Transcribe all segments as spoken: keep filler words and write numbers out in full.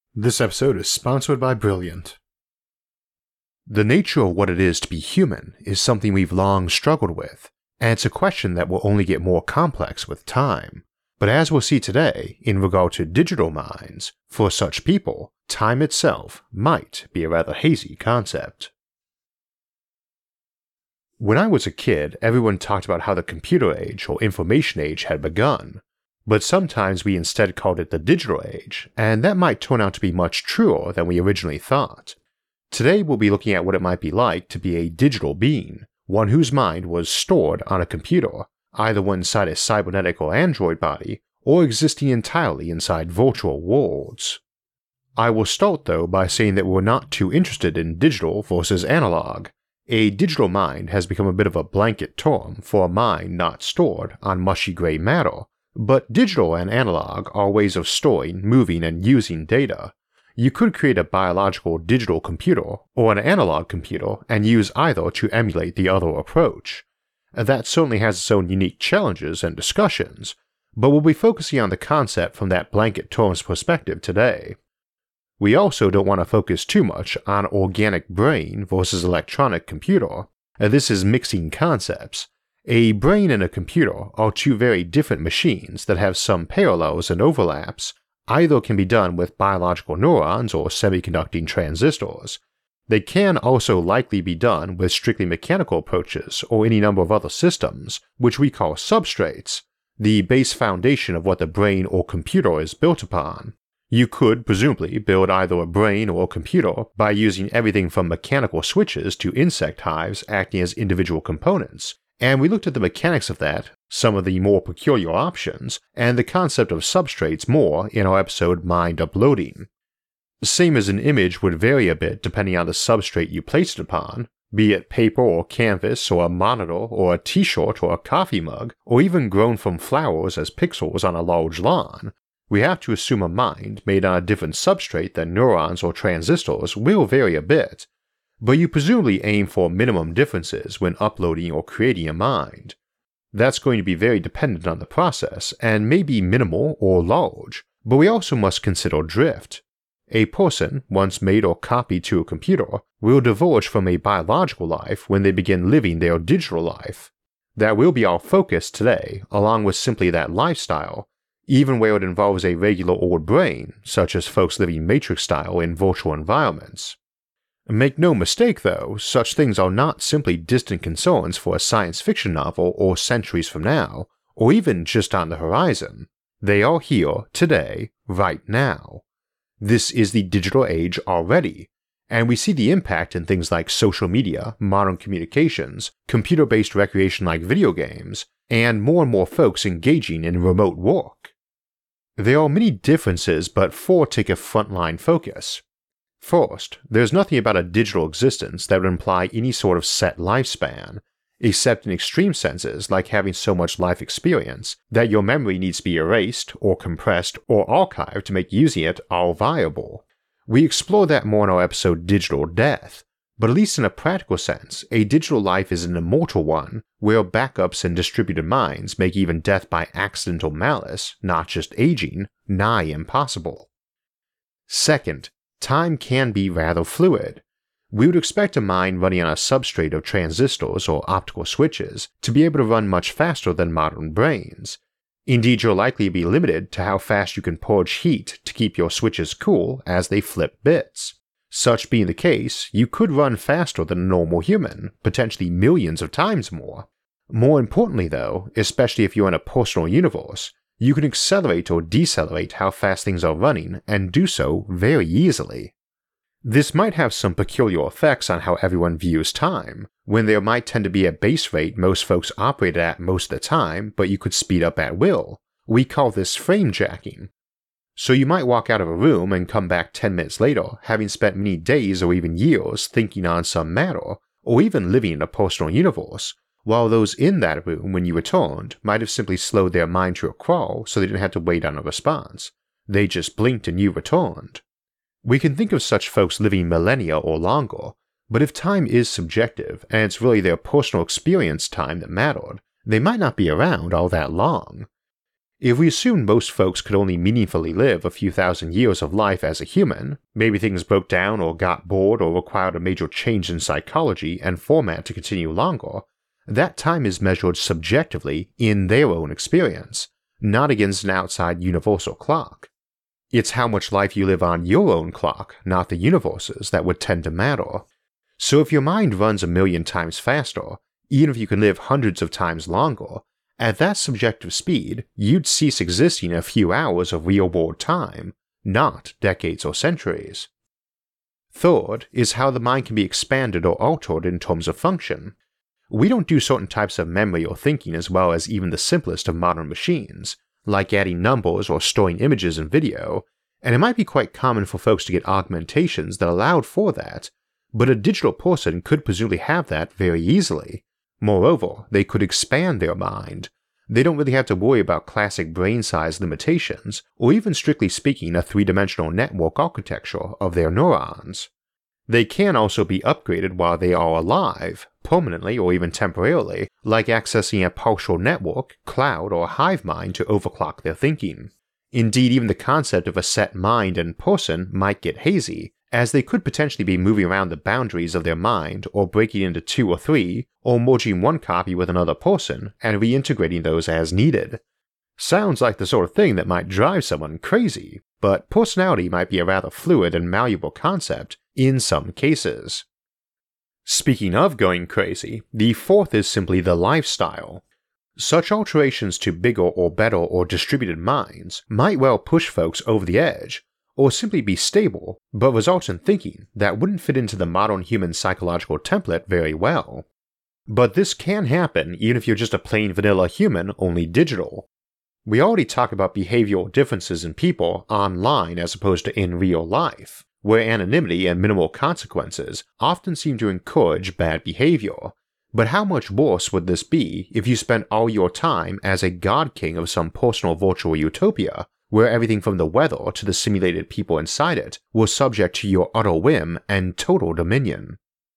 This episode is sponsored by Brilliant. The nature of what it is to be human is something we've long struggled with, and it's a question that will only get more complex with time. But as we'll see today, in regard to digital minds, for such people, time itself might be a rather hazy concept. When I was a kid, everyone talked about how the computer age or information age had begun. But sometimes we instead called it the digital age, and that might turn out to be much truer than we originally thought. Today we'll be looking at what it might be like to be a digital being, one whose mind was stored on a computer, either one inside a cybernetic or android body, or existing entirely inside virtual worlds. I will start though by saying that we're not too interested in digital versus analog. A digital mind has become a bit of a blanket term for a mind not stored on mushy gray matter. But digital and analog are ways of storing, moving, and using data. You could create a biological digital computer or an analog computer and use either to emulate the other approach. That certainly has its own unique challenges and discussions, but we'll be focusing on the concept from that blanket term's perspective today. We also don't want to focus too much on organic brain versus electronic computer. This is mixing concepts. A brain and a computer are two very different machines that have some parallels and overlaps. Either can be done with biological neurons or semiconducting transistors. They can also likely be done with strictly mechanical approaches or any number of other systems, which we call substrates, the base foundation of what the brain or computer is built upon. You could presumably build either a brain or a computer by using everything from mechanical switches to insect hives acting as individual components. And we looked at the mechanics of that, some of the more peculiar options, and the concept of substrates more in our episode Mind Uploading. Same as an image would vary a bit depending on the substrate you place it upon, be it paper or canvas or a monitor or a t-shirt or a coffee mug, or even grown from flowers as pixels on a large lawn. We have to assume a mind made on a different substrate than neurons or transistors will vary a bit. But you presumably aim for minimum differences when uploading or creating a mind. That's going to be very dependent on the process and may be minimal or large, but we also must consider drift. A person, once made or copied to a computer, will diverge from a biological life when they begin living their digital life. That will be our focus today, along with simply that lifestyle, even where it involves a regular old brain, such as folks living Matrix style in virtual environments. Make no mistake though, such things are not simply distant concerns for a science fiction novel or centuries from now, or even just on the horizon. They are here, today, right now. This is the digital age already, and we see the impact in things like social media, modern communications, computer-based recreation like video games, and more and more folks engaging in remote work. There are many differences, but four take a frontline focus. First, there's nothing about a digital existence that would imply any sort of set lifespan, except in extreme senses like having so much life experience that your memory needs to be erased or compressed or archived to make using it all viable. We explore that more in our episode Digital Death, but at least in a practical sense, a digital life is an immortal one where backups and distributed minds make even death by accidental malice, not just aging, nigh impossible. Second, time can be rather fluid. We would expect a mind running on a substrate of transistors or optical switches to be able to run much faster than modern brains. Indeed, you'll likely be limited to how fast you can purge heat to keep your switches cool as they flip bits. Such being the case, you could run faster than a normal human, potentially millions of times more. More importantly though, especially if you're in a personal universe, you can accelerate or decelerate how fast things are running and do so very easily. This might have some peculiar effects on how everyone views time, when there might tend to be a base rate most folks operate at most of the time, but you could speed up at will. We call this frame jacking. So you might walk out of a room and come back ten minutes later, having spent many days or even years thinking on some matter, or even living in a personal universe, while those in that room when you returned might have simply slowed their mind to a crawl so they didn't have to wait on a response. They just blinked and you returned. We can think of such folks living millennia or longer, but if time is subjective and it's really their personal experience time that mattered, they might not be around all that long. If we assume most folks could only meaningfully live a few thousand years of life as a human, maybe things broke down or got bored or required a major change in psychology and format to continue longer, that time is measured subjectively in their own experience, not against an outside universal clock. It's how much life you live on your own clock, not the universe's, that would tend to matter. So if your mind runs a million times faster, even if you can live hundreds of times longer, at that subjective speed, you'd cease existing in a few hours of real-world time, not decades or centuries. Third is how the mind can be expanded or altered in terms of function. We don't do certain types of memory or thinking as well as even the simplest of modern machines, like adding numbers or storing images in video, and it might be quite common for folks to get augmentations that allowed for that, but a digital person could presumably have that very easily. Moreover, they could expand their mind. They don't really have to worry about classic brain size limitations, or even strictly speaking a three-dimensional network architecture of their neurons. They can also be upgraded while they are alive, permanently or even temporarily, like accessing a partial network, cloud, or hive mind to overclock their thinking. Indeed, even the concept of a set mind and person might get hazy, as they could potentially be moving around the boundaries of their mind or breaking into two or three, or merging one copy with another person and reintegrating those as needed. Sounds like the sort of thing that might drive someone crazy, but personality might be a rather fluid and malleable concept in some cases. Speaking of going crazy, the fourth is simply the lifestyle. Such alterations to bigger or better or distributed minds might well push folks over the edge, or simply be stable, but result in thinking that wouldn't fit into the modern human psychological template very well. But this can happen even if you're just a plain vanilla human, only digital. We already talked about behavioral differences in people online as opposed to in real life, where anonymity and minimal consequences often seem to encourage bad behavior. But how much worse would this be if you spent all your time as a god king of some personal virtual utopia, where everything from the weather to the simulated people inside it was subject to your utter whim and total dominion?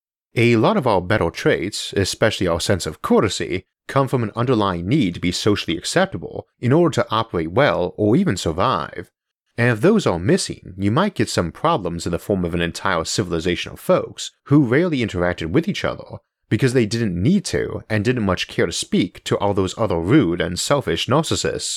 A lot of our better traits, especially our sense of courtesy, come from an underlying need to be socially acceptable in order to operate well or even survive. And if those are missing, you might get some problems in the form of an entire civilization of folks who rarely interacted with each other because they didn't need to and didn't much care to speak to all those other rude and selfish narcissists.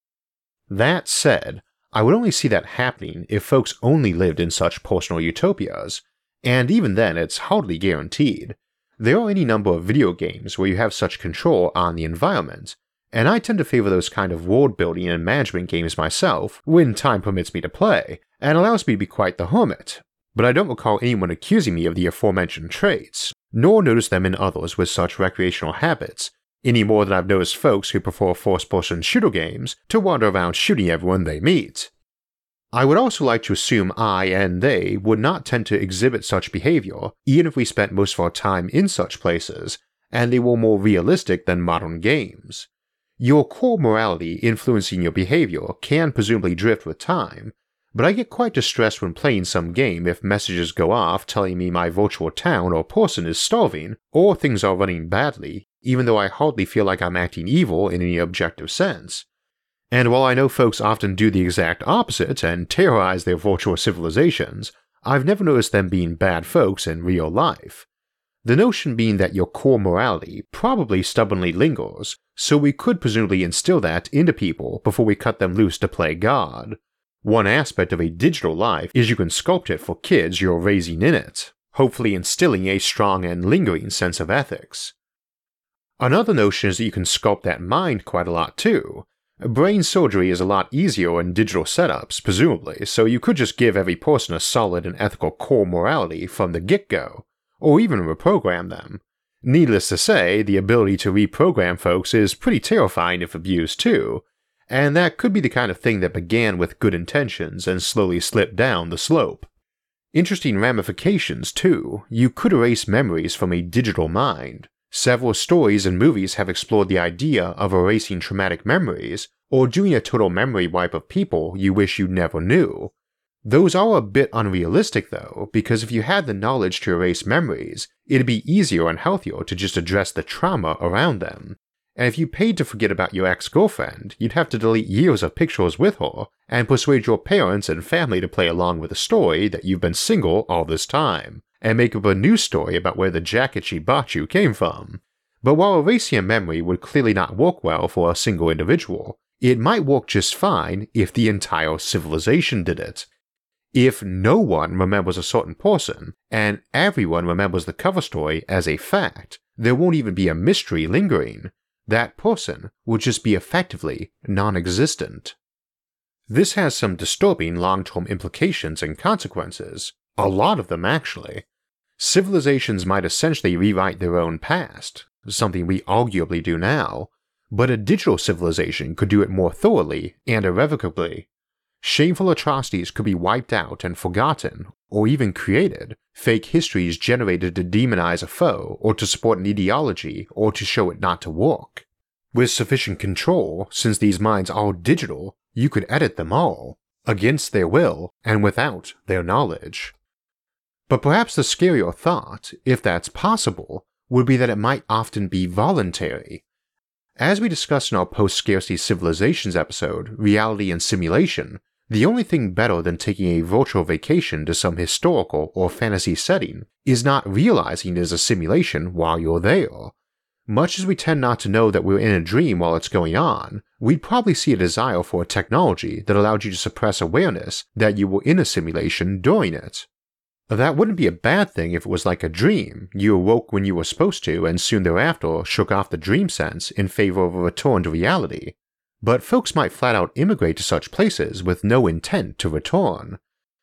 That said, I would only see that happening if folks only lived in such personal utopias, and even then it's hardly guaranteed. There are any number of video games where you have such control on the environment, and I tend to favor those kind of world building and management games myself when time permits me to play, and allows me to be quite the hermit, but I don't recall anyone accusing me of the aforementioned traits, nor notice them in others with such recreational habits, any more than I've noticed folks who prefer first-person shooter games to wander around shooting everyone they meet. I would also like to assume I and they would not tend to exhibit such behavior even if we spent most of our time in such places, and they were more realistic than modern games. Your core morality influencing your behavior can presumably drift with time, but I get quite distressed when playing some game if messages go off telling me my virtual town or person is starving or things are running badly, even though I hardly feel like I'm acting evil in any objective sense. And while I know folks often do the exact opposite and terrorize their virtual civilizations, I've never noticed them being bad folks in real life. The notion being that your core morality probably stubbornly lingers, so we could presumably instill that into people before we cut them loose to play God. One aspect of a digital life is you can sculpt it for kids you're raising in it, hopefully instilling a strong and lingering sense of ethics. Another notion is that you can sculpt that mind quite a lot too. Brain surgery is a lot easier in digital setups, presumably, so you could just give every person a solid and ethical core morality from the get-go, or even reprogram them. Needless to say, the ability to reprogram folks is pretty terrifying if abused too, and that could be the kind of thing that began with good intentions and slowly slipped down the slope. Interesting ramifications too. You could erase memories from a digital mind. Several stories and movies have explored the idea of erasing traumatic memories, or doing a total memory wipe of people you wish you never knew. Those are a bit unrealistic though, because if you had the knowledge to erase memories, it'd be easier and healthier to just address the trauma around them. and if you paid to forget about your ex-girlfriend, you'd have to delete years of pictures with her and persuade your parents and family to play along with the story that you've been single all this time, and make up a new story about where the jacket she bought you came from. But while erasing a memory would clearly not work well for a single individual, it might work just fine if the entire civilization did it. If no one remembers a certain person, and everyone remembers the cover story as a fact, there won't even be a mystery lingering. That person would just be effectively non-existent. This has some disturbing long-term implications and consequences, a lot of them actually. Civilizations might essentially rewrite their own past, something we arguably do now, but a digital civilization could do it more thoroughly and irrevocably. Shameful atrocities could be wiped out and forgotten, or even created, fake histories generated to demonize a foe or to support an ideology or to show it not to work. With sufficient control, since these minds are digital, you could edit them all, against their will and without their knowledge. But perhaps the scarier thought, if that's possible, would be that it might often be voluntary. As we discussed in our post-scarcity civilizations episode, Reality and Simulation, the only thing better than taking a virtual vacation to some historical or fantasy setting is not realizing it is a simulation while you're there. Much as we tend not to know that we're in a dream while it's going on, we'd probably see a desire for a technology that allowed you to suppress awareness that you were in a simulation during it. That wouldn't be a bad thing if it was like a dream. You awoke when you were supposed to and soon thereafter shook off the dream sense in favor of a return to reality. But folks might flat out immigrate to such places with no intent to return.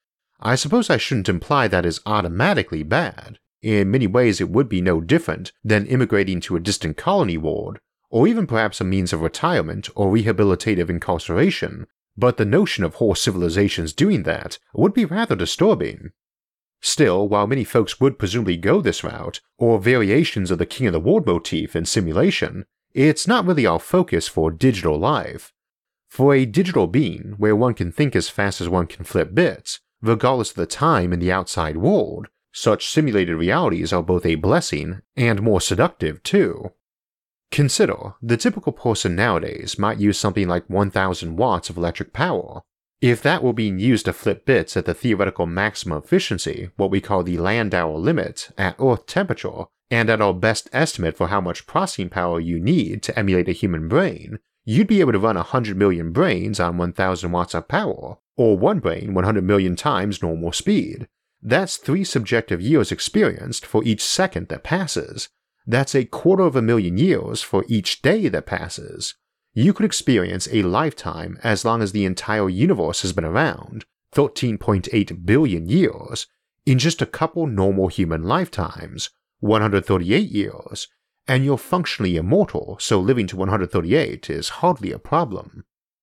I suppose I shouldn't imply that is automatically bad. In many ways it would be no different than immigrating to a distant colony ward, or even perhaps a means of retirement or rehabilitative incarceration, but the notion of whole civilizations doing that would be rather disturbing. Still, while many folks would presumably go this route, or variations of the King of the World motif in Simulation, it's not really our focus for digital life. For a digital being, where one can think as fast as one can flip bits, regardless of the time in the outside world, such simulated realities are both a blessing and more seductive too. Consider, the typical person nowadays might use something like one thousand watts of electric power. If that were being used to flip bits at the theoretical maximum efficiency, what we call the Landauer limit, at Earth temperature, and at our best estimate for how much processing power you need to emulate a human brain, you'd be able to run one hundred million brains on one thousand watts of power, or one brain one hundred million times normal speed. That's three subjective years experienced for each second that passes. That's a quarter of a million years for each day that passes. You could experience a lifetime as long as the entire universe has been around, thirteen point eight billion years, in just a couple normal human lifetimes, one hundred thirty-eight years, and you're functionally immortal, so living to one hundred thirty-eight is hardly a problem.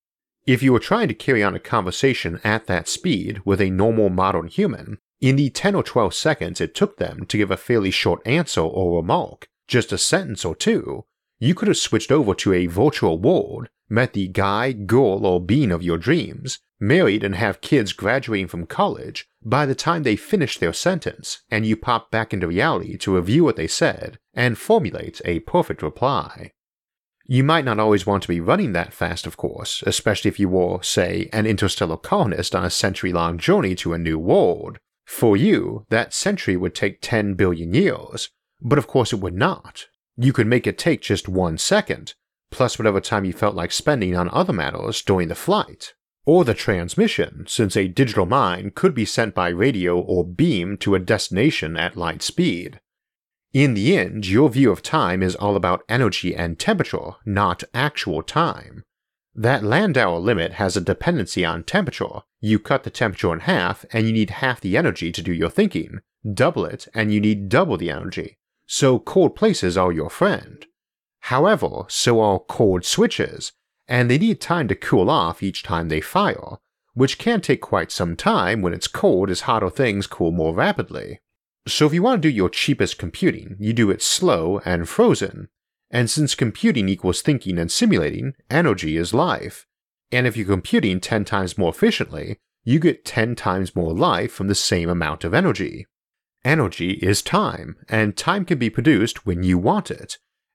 If you were trying to carry on a conversation at that speed with a normal modern human, in the ten or twelve seconds it took them to give a fairly short answer or remark, just a sentence or two, you could have switched over to a virtual world, met the guy, girl, or being of your dreams, married and have kids graduating from college by the time they finish their sentence, and you pop back into reality to review what they said and formulate a perfect reply. You might not always want to be running that fast, of course, especially if you were, say, an interstellar colonist on a century-long journey to a new world. For you, that century would take ten billion years, but of course it would not. You could make it take just one second, plus whatever time you felt like spending on other matters during the flight, or the transmission, since a digital mind could be sent by radio or beam to a destination at light speed. In the end, your view of time is all about energy and temperature, not actual time. That Landauer limit has a dependency on temperature. You cut the temperature in half and you need half the energy to do your thinking, double it and you need double the energy. So cold places are your friend. However, so are cold switches, and they need time to cool off each time they fire, which can take quite some time when it's cold as hotter things cool more rapidly. So if you want to do your cheapest computing, you do it slow and frozen, and since computing equals thinking and simulating, energy is life, and if you're computing ten times more efficiently, you get ten times more life from the same amount of energy. Energy is time, and time can be produced when you want it,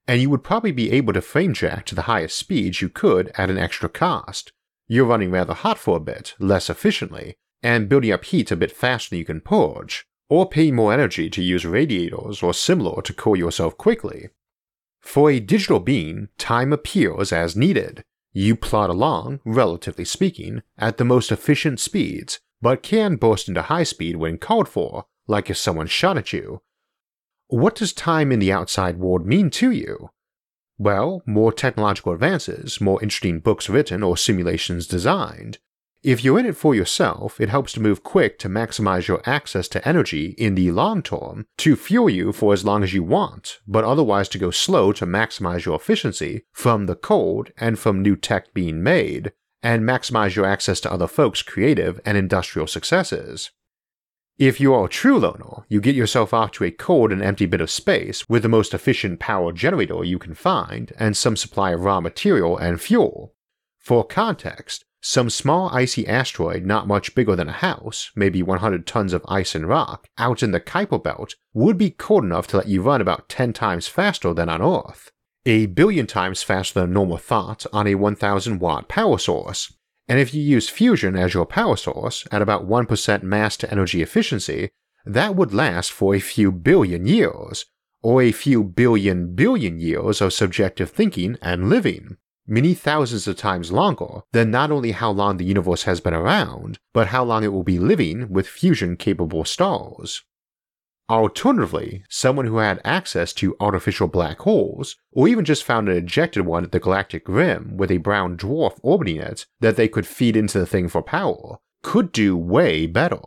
and you would probably be able to frame jack to the highest speeds you could at an extra cost. You're running rather hot for a bit, less efficiently, and building up heat a bit faster than you can purge, or paying more energy to use radiators or similar to cool yourself quickly. For a digital being, time appears as needed. You plod along, relatively speaking, at the most efficient speeds, but can burst into high speed when called for, like if someone shot at you. What does time in the outside world mean to you? Well, more technological advances, more interesting books written or simulations designed. If you're in it for yourself, it helps to move quick to maximize your access to energy in the long term, to fuel you for as long as you want, but otherwise to go slow to maximize your efficiency from the cold and from new tech being made, and maximize your access to other folks' creative and industrial successes. If you are a true loner, you get yourself off to a cold and empty bit of space with the most efficient power generator you can find and some supply of raw material and fuel. For context, some small icy asteroid not much bigger than a house, maybe one hundred tons of ice and rock, out in the Kuiper Belt would be cold enough to let you run about ten times faster than on Earth, a billion times faster than normal thought on a one thousand watt power source, and if you use fusion as your power source at about one percent mass to energy efficiency, that would last for a few billion years, or a few billion billion years of subjective thinking and living. Many thousands of times longer than not only how long the universe has been around, but how long it will be living with fusion-capable stars. Alternatively, someone who had access to artificial black holes, or even just found an ejected one at the galactic rim with a brown dwarf orbiting it that they could feed into the thing for power, could do way better.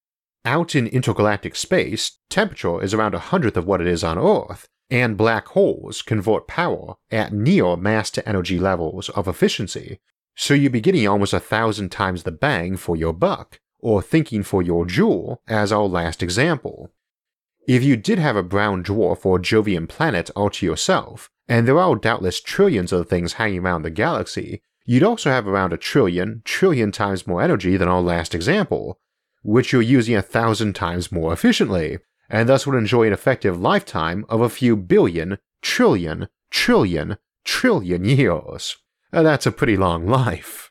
Out in intergalactic space, temperature is around a hundredth of what it is on Earth, and black holes convert power at near mass-to-energy levels of efficiency, so you'd be getting almost a thousand times the bang for your buck, or thinking for your joule, as our last example. If you did have a brown dwarf or Jovian planet all to yourself, and there are doubtless trillions of things hanging around the galaxy, you'd also have around a trillion, trillion times more energy than our last example, which you're using a thousand times more efficiently, and thus would enjoy an effective lifetime of a few billion, trillion, trillion, trillion years. That's a pretty long life.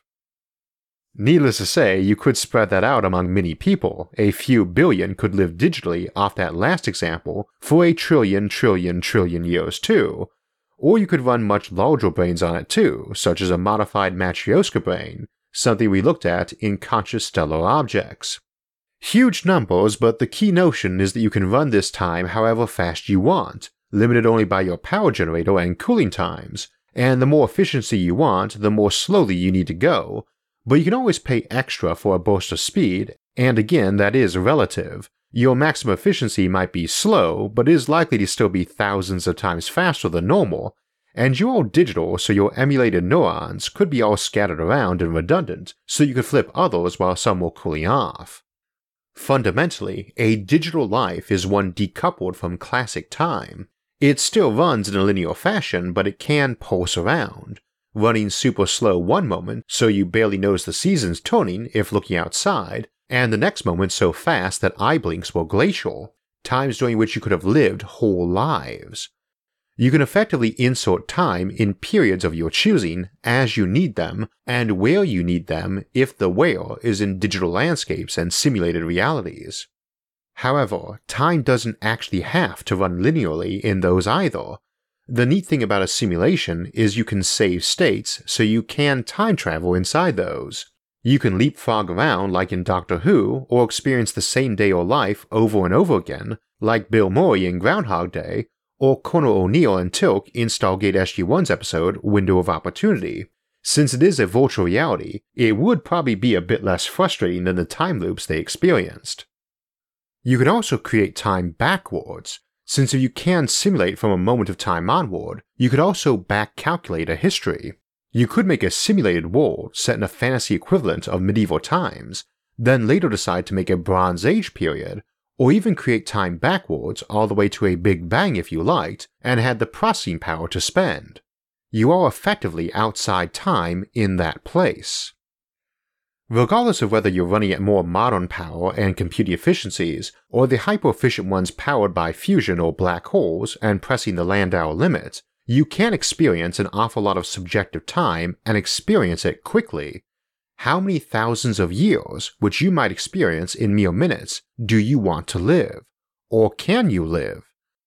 Needless to say, you could spread that out among many people. A few billion could live digitally off that last example for a trillion, trillion, trillion years too. Or you could run much larger brains on it too, such as a modified Matryoshka brain, something we looked at in Conscious Stellar Objects. Huge numbers, but the key notion is that you can run this time however fast you want, limited only by your power generator and cooling times, and the more efficiency you want, the more slowly you need to go, but you can always pay extra for a burst of speed, and again that is relative. Your maximum efficiency might be slow, but is likely to still be thousands of times faster than normal, and you're all digital so your emulated neurons could be all scattered around and redundant, so you could flip others while some were cooling off. Fundamentally, a digital life is one decoupled from classic time. It still runs in a linear fashion, but it can pulse around, running super slow one moment so you barely notice the seasons turning if looking outside, and the next moment so fast that eye blinks were glacial, times during which you could have lived whole lives. You can effectively insert time in periods of your choosing as you need them, and where you need them if the where is in digital landscapes and simulated realities. However, time doesn't actually have to run linearly in those either. The neat thing about a simulation is you can save states so you can time travel inside those. You can leapfrog around like in Doctor Who, or experience the same day or life over and over again, like Bill Murray in Groundhog Day, or Colonel O'Neill and Tilk in Stargate S G one's episode Window of Opportunity. Since it is a virtual reality, it would probably be a bit less frustrating than the time loops they experienced. You can also create time backwards, since if you can simulate from a moment of time onward, you could also back-calculate a history. You could make a simulated world set in a fantasy equivalent of medieval times, then later decide to make a Bronze Age period, or even create time backwards all the way to a Big Bang if you liked, and had the processing power to spend. You are effectively outside time in that place. Regardless of whether you're running at more modern power and computing efficiencies, or the hyper-efficient ones powered by fusion or black holes and pressing the Landau limit, You can experience an awful lot of subjective time and experience it quickly. How many thousands of years, which you might experience in mere minutes, do you want to live? Or can you live?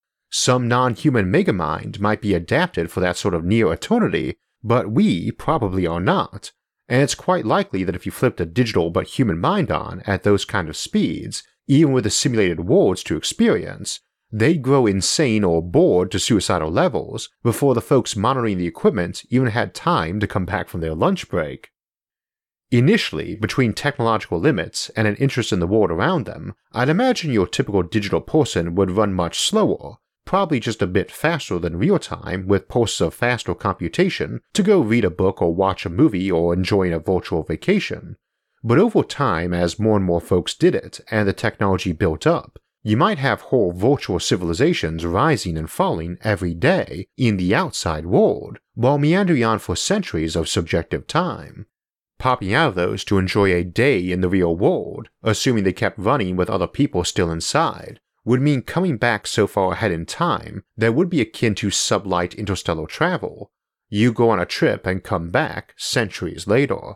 Some non-human megamind might be adapted for that sort of near eternity, but we probably are not, and it's quite likely that if you flipped a digital but human mind on at those kind of speeds, even with the simulated worlds to experience, they'd grow insane or bored to suicidal levels before the folks monitoring the equipment even had time to come back from their lunch break. Initially, between technological limits and an interest in the world around them, I'd imagine your typical digital person would run much slower, probably just a bit faster than real time with pulses of faster computation to go read a book or watch a movie or enjoy a virtual vacation. But over time, as more and more folks did it and the technology built up, you might have whole virtual civilizations rising and falling every day in the outside world, while meandering on for centuries of subjective time. Popping out of those to enjoy a day in the real world, assuming they kept running with other people still inside, would mean coming back so far ahead in time that would be akin to sublight interstellar travel. You go on a trip and come back centuries later.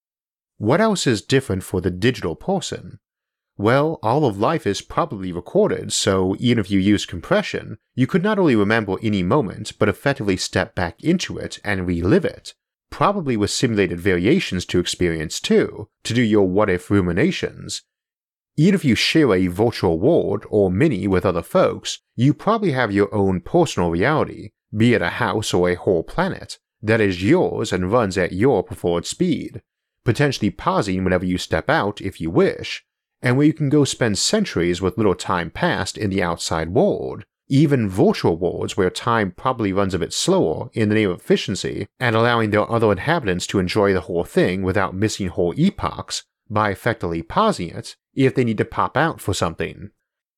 What else is different for the digital person? Well, all of life is probably recorded, so even if you use compression, you could not only remember any moment but effectively step back into it and relive it, probably with simulated variations to experience too, to do your what-if ruminations. Even if you share a virtual world or mini with other folks, you probably have your own personal reality, be it a house or a whole planet, that is yours and runs at your preferred speed, potentially pausing whenever you step out if you wish, and where you can go spend centuries with little time passed in the outside world, even virtual worlds where time probably runs a bit slower in the name of efficiency and allowing their other inhabitants to enjoy the whole thing without missing whole epochs by effectively pausing it if they need to pop out for something.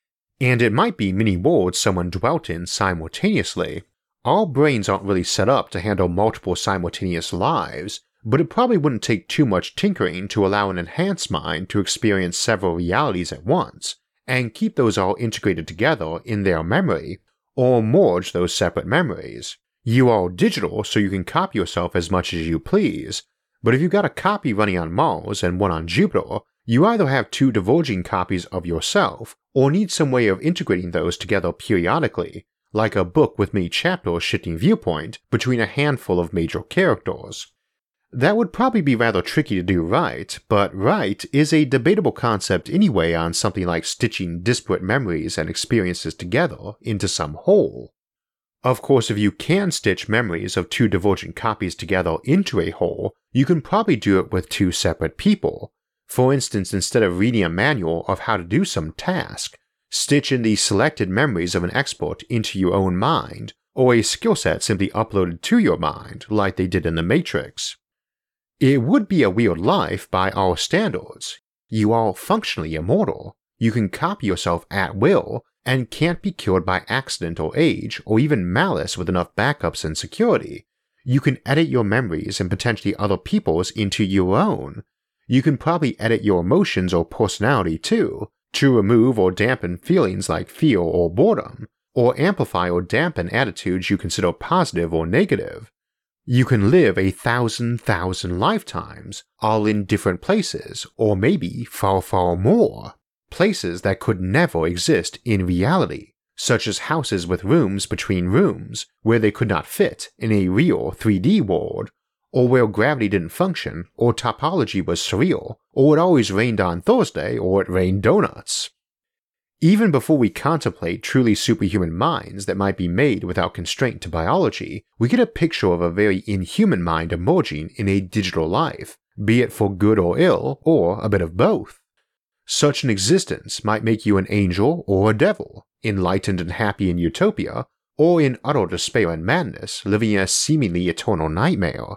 And it might be many worlds someone dwelt in simultaneously. Our brains aren't really set up to handle multiple simultaneous lives, but it probably wouldn't take too much tinkering to allow an enhanced mind to experience several realities at once, and keep those all integrated together in their memory, or merge those separate memories. You are digital so you can copy yourself as much as you please, but if you've got a copy running on Mars and one on Jupiter, you either have two diverging copies of yourself, or need some way of integrating those together periodically, like a book with many chapters shifting viewpoint between a handful of major characters. That would probably be rather tricky to do right, but right is a debatable concept anyway on something like stitching disparate memories and experiences together into some whole. Of course, if you can stitch memories of two divergent copies together into a whole, you can probably do it with two separate people. For instance, instead of reading a manual of how to do some task, stitch in the selected memories of an expert into your own mind, or a skill set simply uploaded to your mind like they did in the Matrix. It would be a weird life by our standards. You are functionally immortal. You can copy yourself at will, and can't be killed by accident or age or even malice with enough backups and security. You can edit your memories and potentially other people's into your own. You can probably edit your emotions or personality too, to remove or dampen feelings like fear or boredom, or amplify or dampen attitudes you consider positive or negative. You can live a thousand thousand lifetimes, all in different places, or maybe far far more. Places that could never exist in reality, such as houses with rooms between rooms, where they could not fit in a real three D world, or where gravity didn't function, or topology was surreal, or it always rained on Thursday, or it rained donuts. Even before we contemplate truly superhuman minds that might be made without constraint to biology, we get a picture of a very inhuman mind emerging in a digital life, be it for good or ill, or a bit of both. Such an existence might make you an angel or a devil, enlightened and happy in utopia, or in utter despair and madness, living in a seemingly eternal nightmare.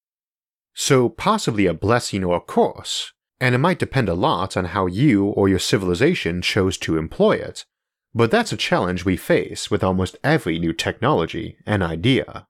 So possibly a blessing or a curse, and it might depend a lot on how you or your civilization chose to employ it, but that's a challenge we face with almost every new technology and idea.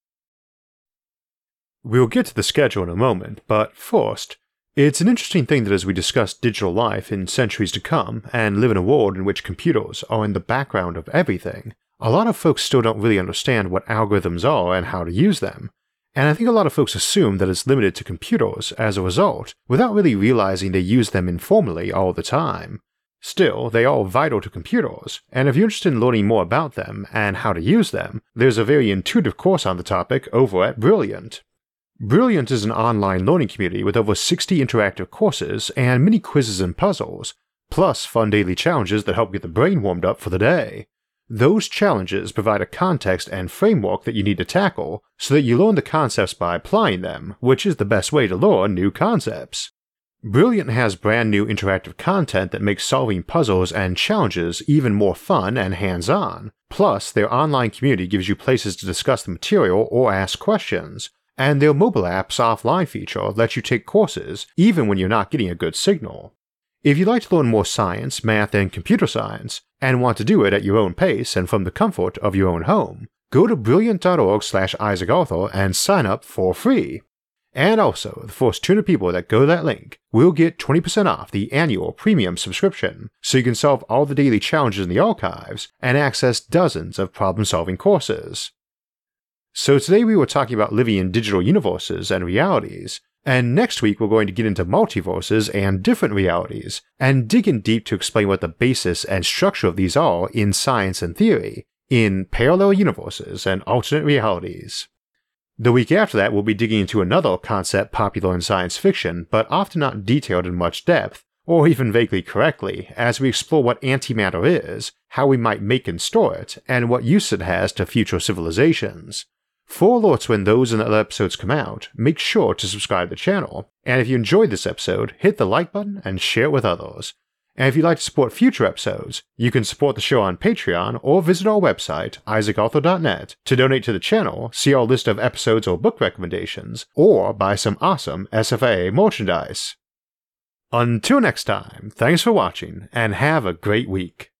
We'll get to the schedule in a moment, but first, it's an interesting thing that as we discuss digital life in centuries to come and live in a world in which computers are in the background of everything, a lot of folks still don't really understand what algorithms are and how to use them, and I think a lot of folks assume that it's limited to computers as a result, without really realizing they use them informally all the time. Still, they are vital to computers, and if you're interested in learning more about them and how to use them, there's a very intuitive course on the topic over at Brilliant. Brilliant is an online learning community with over sixty interactive courses and many quizzes and puzzles, plus fun daily challenges that help get the brain warmed up for the day. Those challenges provide a context and framework that you need to tackle so that you learn the concepts by applying them, which is the best way to learn new concepts. Brilliant has brand new interactive content that makes solving puzzles and challenges even more fun and hands-on, plus their online community gives you places to discuss the material or ask questions, and their mobile app's offline feature lets you take courses even when you're not getting a good signal. If you'd like to learn more science, math, and computer science, and want to do it at your own pace and from the comfort of your own home, go to brilliant.org slash Isaac Arthur and sign up for free. And also, the first two hundred people that go to that link will get twenty percent off the annual premium subscription, so you can solve all the daily challenges in the archives and access dozens of problem-solving courses. So today we were talking about living in digital universes and realities, and next week we're going to get into multiverses and different realities, and dig in deep to explain what the basis and structure of these are in science and theory, in parallel universes and alternate realities. The week after that we'll be digging into another concept popular in science fiction, but often not detailed in much depth, or even vaguely correctly, as we explore what antimatter is, how we might make and store it, and what use it has to future civilizations. For alerts when those and other episodes come out, make sure to subscribe to the channel, and if you enjoyed this episode, hit the like button and share it with others. And if you'd like to support future episodes, you can support the show on Patreon or visit our website, isaac arthur dot net, to donate to the channel, see our list of episodes or book recommendations, or buy some awesome S F A A merchandise. Until next time, thanks for watching, and have a great week.